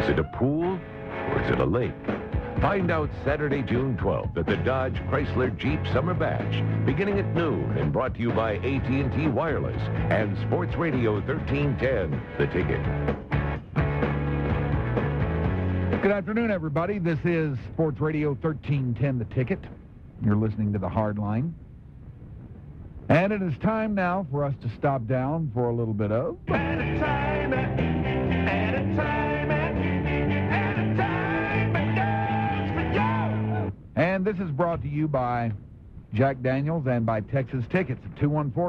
Is it a pool or is it a lake? Find out Saturday, June 12th at the Dodge Chrysler Jeep Summer Bash, beginning at noon and brought to you by AT&T Wireless and Sports Radio 1310, The Ticket. Good afternoon, everybody. This is Sports Radio 1310, The Ticket. You're listening to The Hard Line. And it is time now for us to stop down for a little bit of... And this is brought to you by Jack Daniels and by Texas Tickets at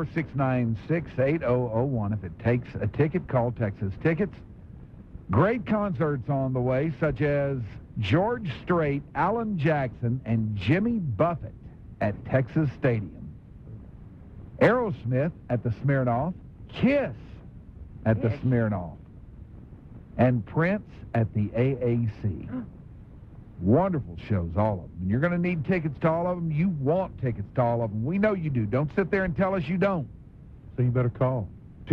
214-696-8001. If it takes a ticket, call Texas Tickets. Great concerts on the way, such as George Strait, Alan Jackson, and Jimmy Buffett at Texas Stadium. Aerosmith at the Smirnoff, Kiss at the Smirnoff, and Prince at the AAC. Wonderful shows, all of them. And you're going to need tickets to all of them. You want tickets to all of them. We know you do. Don't sit there and tell us you don't. So you better call.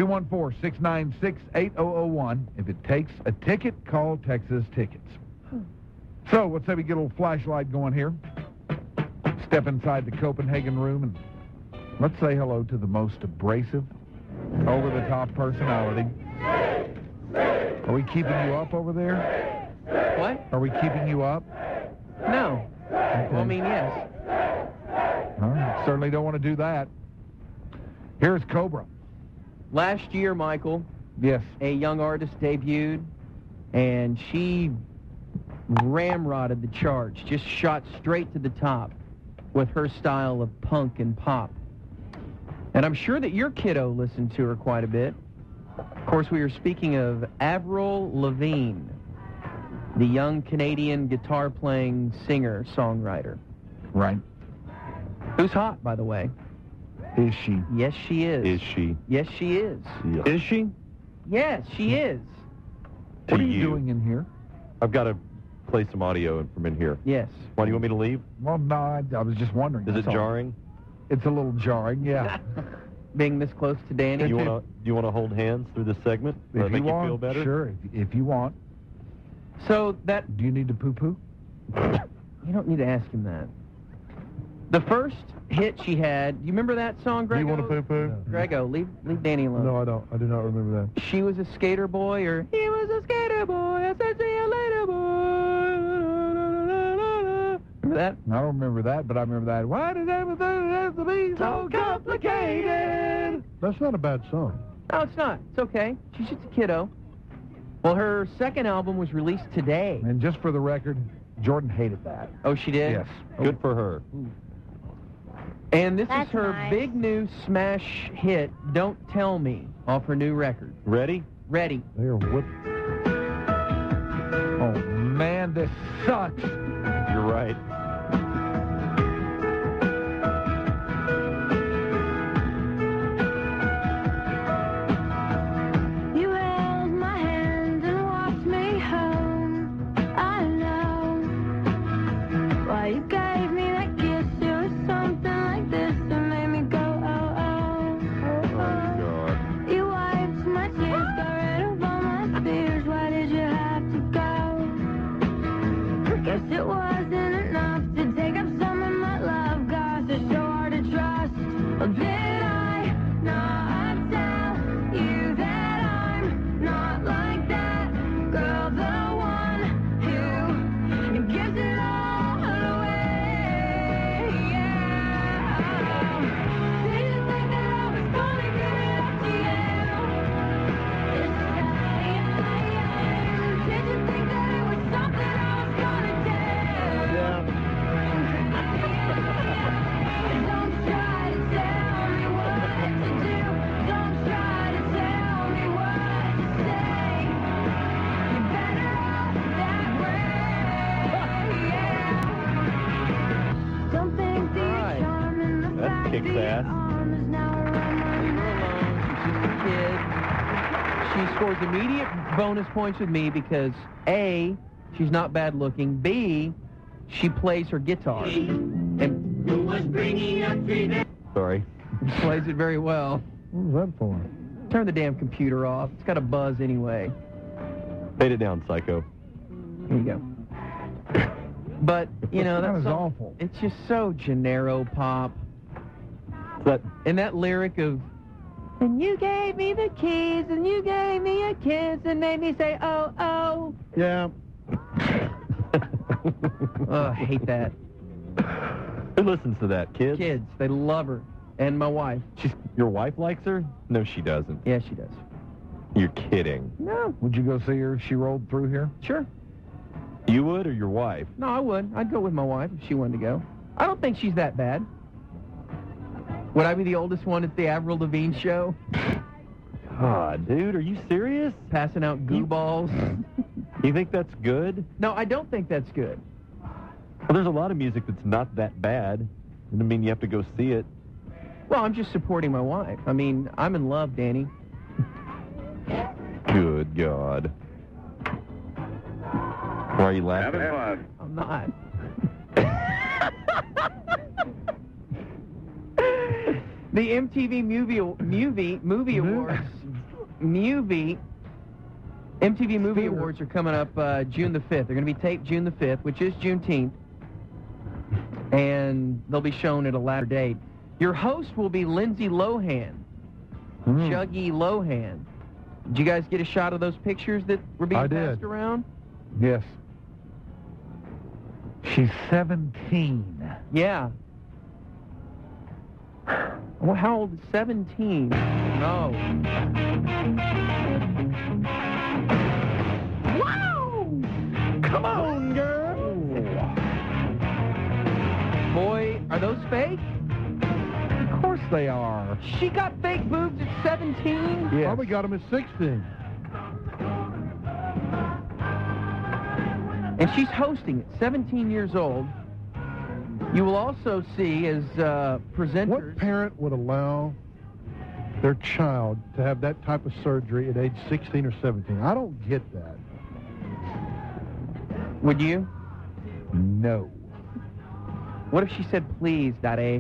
214-696-8001. If it takes a ticket, call Texas Tickets. So let's say we get a little flashlight going here. Step inside the Copenhagen room and let's say hello to the most abrasive, over-the-top personality. Are we keeping you up over there? What? Are we keeping you up? No. Okay. Well, I mean, yes. Certainly don't want to do that. Here's Cobra. Last year, Michael, Yes. a young artist debuted, and she ramrodded the charts, just shot straight to the top with her style of punk and pop. And I'm sure that your kiddo listened to her quite a bit. Of course, we were speaking of Avril Lavigne, the young Canadian guitar-playing singer-songwriter. Right. Who's hot, by the way. Is she? Yes, she is. Is she? Yes, she is. Yeah. Is she? Yes, she is. What are you doing in here? I've got to play some audio from in here. Yes. Why, do you want me to leave? Well, no, I was just wondering. Is it that's all. jarring? It's a little jarring, yeah. Being this close to Danny. Do you want to hold hands through this segment? If Make you want, you feel better? Sure, if you want. So that... Do you need to poo-poo? You don't need to ask him that. The first hit she had, you remember that song, Grego? Do you want to poo-poo? No. Grego, leave Danny alone. No, I don't. I do not remember that. She was a skater boy, or he was a skater boy, I said see you later, boy. Remember that? I don't remember that, but I remember that. Why does everything have to be so complicated? That's not a bad song. No, it's not. It's okay. She's just a kiddo. Well, her second album was released today. And just for the record, Jordan hated that. Oh, she did? Yes. Good for her. And this That's is her nice. big new smash hit, Don't Tell Me, off her new record. Ready? Ready. They are whipped. Oh, man, this sucks. You're right. You held my hand and walked me home. I know why you gave me that kiss. It was something like this that made me go, oh, oh, oh, oh. You wiped my tears, got rid of all my fears. Why did you have to go? Guess it wasn't enough to take up some of my love. Gosh, it's so hard to trust. Well, did I not tell you that I'm not like that girl, the one who gives it all away? Yeah. Did you think that I was gonna give it up to you this time? Did you think that it was something I was gonna do? Don't try to tell me what to do. Don't try to tell me what to say. You're better off that way. Yeah. Don't think the Right. charm in the That fact kicks that your ass. arm is now around my Leave her neck. alone. She's just a kid. She scores immediate bonus points with me because A, she's not bad looking. B, she plays her guitar. And Sorry. plays it very well. What was that for? Turn the damn computer off. It's got a buzz anyway. Fade it down, psycho. Here you go. But, you know, That that's was awful. It's just so Gennaro pop. That And that lyric of, and you gave me the keys, and you gave me a kiss, and made me say, oh, oh. yeah. Oh, I hate that. Who listens to that, kids? Kids, they love her. And my wife. Your wife likes her? No, she doesn't. Yeah, she does. You're kidding. No, Would you go see her if she rolled through here? sure. You would or your wife? No, I would. I'd go with my wife if she wanted to go. I don't think she's that bad. Would I be the oldest one at the Avril Lavigne show? God, dude, are you serious? Passing out goo balls? You think that's good? No, I don't think that's good. Well, there's a lot of music that's not that bad. I mean, you have to go see it. Well, I'm just supporting my wife. I mean, I'm in love, Danny. Good God. Why are you laughing? I'm not. The MTV Movie Awards, MTV Movie Awards are coming up June the 5th. They're going to be taped June the 5th, which is Juneteenth, and they'll be shown at a later date. Your host will be Lindsay Lohan, Shuggy Lohan. Did you guys get a shot of those pictures that were being I did. passed around? Yes. She's 17. Yeah. Well, how old is 17? No. Wow! Come on, girl! Boy, are those fake? Of course they are. She got fake boobs at 17? Yes. Probably got him at 16. And she's hosting it, 17 years old. You will also see as presenters... What parent would allow their child to have that type of surgery at age 16 or 17? I don't get that. Would you? No. What if she said, please, Daddy?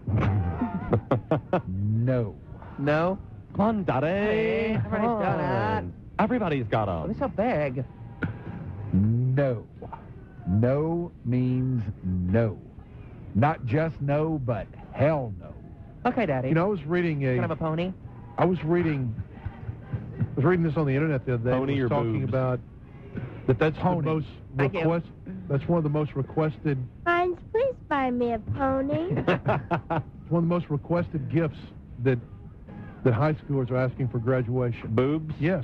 No. No? Come on, Daddy. Hey, everybody's done it. Everybody's got Oh, them. this is a bag. No. No means no. Not just no, but hell no. Okay, Daddy. You know, I was reading Can I have a pony? I was reading this on the internet the other day. Pony It was or talking boobs? about that's Pony. the most Thank you. request. That's one of the most requested. Heinz, please buy me a pony. It's one of the most requested gifts that high schoolers are asking for graduation. Boobs? Yes.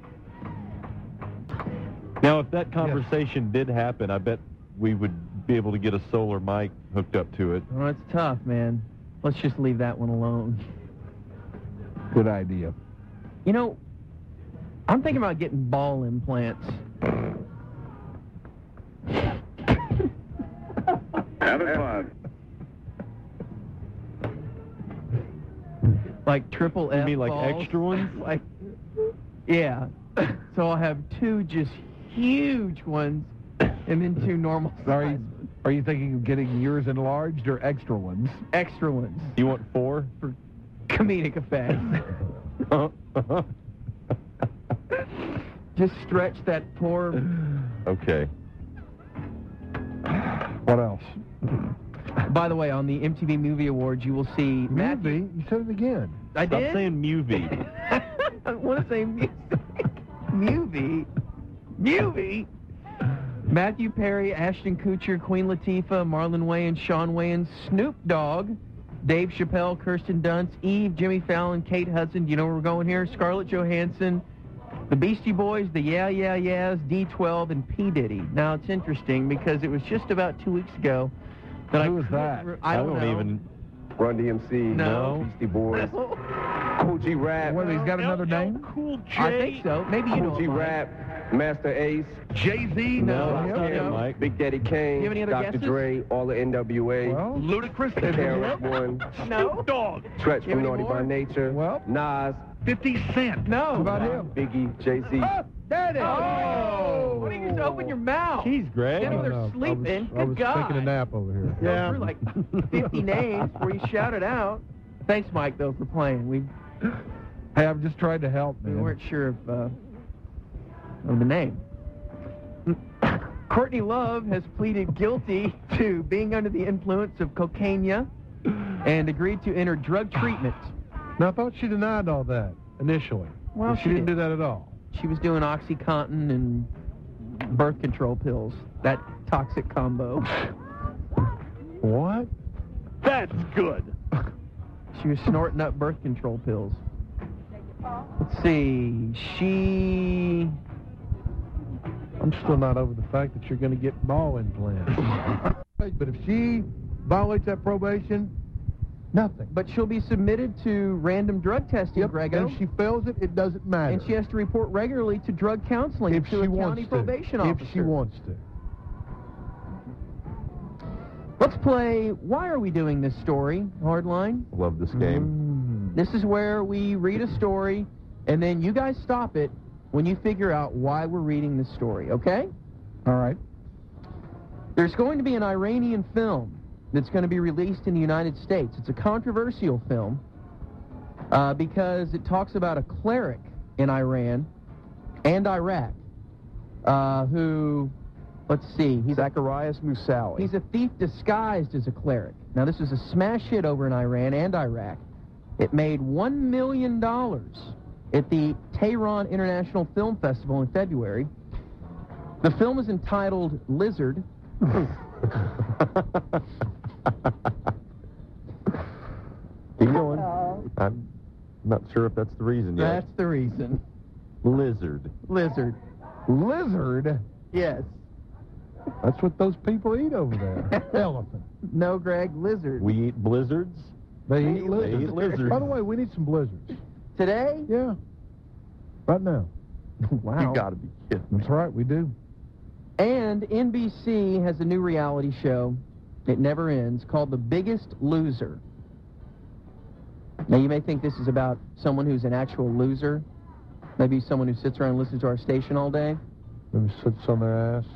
Now, if that conversation did happen, I bet we would be able to get a solar mic hooked up to it. Well, it's tough, man. Let's just leave that one alone. Good idea. You know, I'm thinking about getting ball implants. Having fun. Like triple F You mean like balls. extra ones? Like, yeah. So I'll have two just huge ones and then two normal size Are you thinking of getting yours enlarged or extra ones? extra ones You want 4? for comedic effect. Just stretch that poor... Okay. What else? By the way, on the MTV Movie Awards, you will see Matthew... Movie? You said it again. I Stop did? saying movie. I want to say music. Movie. Matthew Perry, Ashton Kutcher, Queen Latifah, Marlon Wayans, Sean Wayans, Snoop Dogg, Dave Chappelle, Kirsten Dunst, Eve, Jimmy Fallon, Kate Hudson. Do you know where we're going here? Scarlett Johansson, the Beastie Boys, the Yeah Yeah Yeahs, D12, and P. Diddy. Now, it's interesting because it was just about 2 weeks ago that Who was that? I don't know. even... Run DMC. No. Beastie Boys. Cool G Rap. What, he's got another name? Cool J. I think so. Maybe you know Cool G it, Mike. Rap. Master Ace. Jay-Z? No, No, stop it, no. Mike. Big Daddy Kane. You have any other Dr. guesses? Dre. All the NWA. Well, Ludacris. KRS One. No. Dog. Stretch You have from any Naughty more? by Nature. Well. Nas. 50 Cent. No. What about him? Biggie. Jay-Z. Oh, there it is. Oh! Why don't you just open your mouth? Jeez, Greg. Get over there I sleeping. was Good God. taking a nap over here. Go through like 50 names where you shouted out. Thanks, Mike, though, for playing. We Hey, I've just tried to help, man. weren't sure of the name. Courtney Love has pleaded guilty to being under the influence of cocaine and agreed to enter drug treatment. Now, I thought she denied all that initially. Well, she she didn't did. do that at all. She was doing OxyContin and birth control pills, that toxic combo. What? That's good. She was snorting up birth control pills. Let's see, I'm still not over the fact that you're going to get ball implants. But if she violates that probation, nothing. But she'll be submitted to random drug testing, Grego. And if she fails it, it doesn't matter. And she has to report regularly to drug counseling if to she a wants county to. probation officer. If she wants to. Let's play Why Are We Doing This Story, Hardline. Love this game. This is where we read a story, and then you guys stop it when you figure out why we're reading this story, okay? All right. There's going to be an Iranian film that's going to be released in the United States. It's a controversial film because it talks about a cleric in Iran and Iraq who, let's see, he's Zacharias Moussaoui. a thief disguised as a cleric. Now, this is a smash hit over in Iran and Iraq. It made $1 million at the Tehran International Film Festival in February. The film is entitled Lizard. Keep going. I'm not sure if that's the reason yet. That's the reason. Lizard. Lizard. Lizard? Yes. That's what those people eat over there. Elephant. No, Greg, lizard. We eat blizzards. They eat lizards. They eat lizards. By the way, we need some blizzards. Today? Yeah. Right now. Wow. You got to be kidding me. That's right, we do. And NBC has a new reality show, it never ends, called The Biggest Loser. Now, you may think this is about someone who's an actual loser. Maybe someone who sits around and listens to our station all day. Maybe sits on their ass.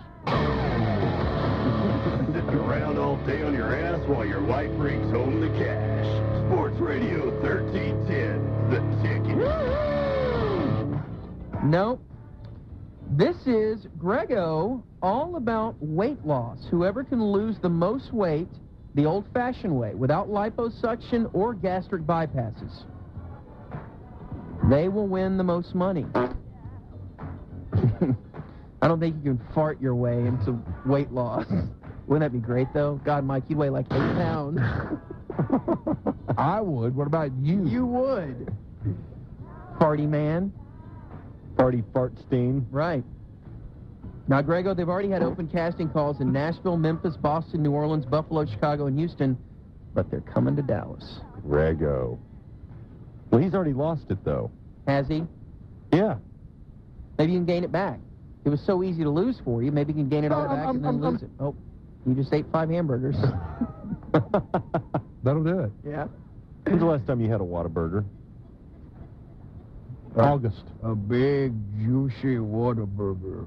Sitting around all day on your ass while your wife brings home the cash. Sports Radio 1310, the ticket. Nope. This is Grego, all about weight loss. Whoever can lose the most weight the old-fashioned way, without liposuction or gastric bypasses, they will win the most money. I don't think you can fart your way into weight loss. Wouldn't that be great, though? God, Mike, you'd weigh like 8 pounds. I would. What about you? You would. Farty man. Farty Fartstein. Right. Now, Grego, they've already had open casting calls in Nashville, Memphis, Boston, New Orleans, Buffalo, Chicago, and Houston, but they're coming to Dallas. Grego. Well, he's already lost it, though. Has he? Yeah. Maybe you can gain it back. It was so easy to lose for you. Maybe you can gain it all back and then lose it. Oh, you just ate 5 hamburgers. That'll do it. Yeah. When's the last time you had a Whataburger? August. A big, juicy Whataburger.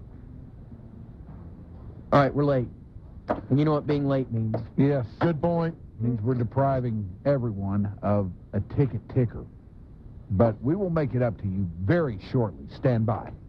All right, we're late. And you know what being late means. Yes. Good point. Means we're depriving everyone of a ticket ticker. But we will make it up to you very shortly. Stand by.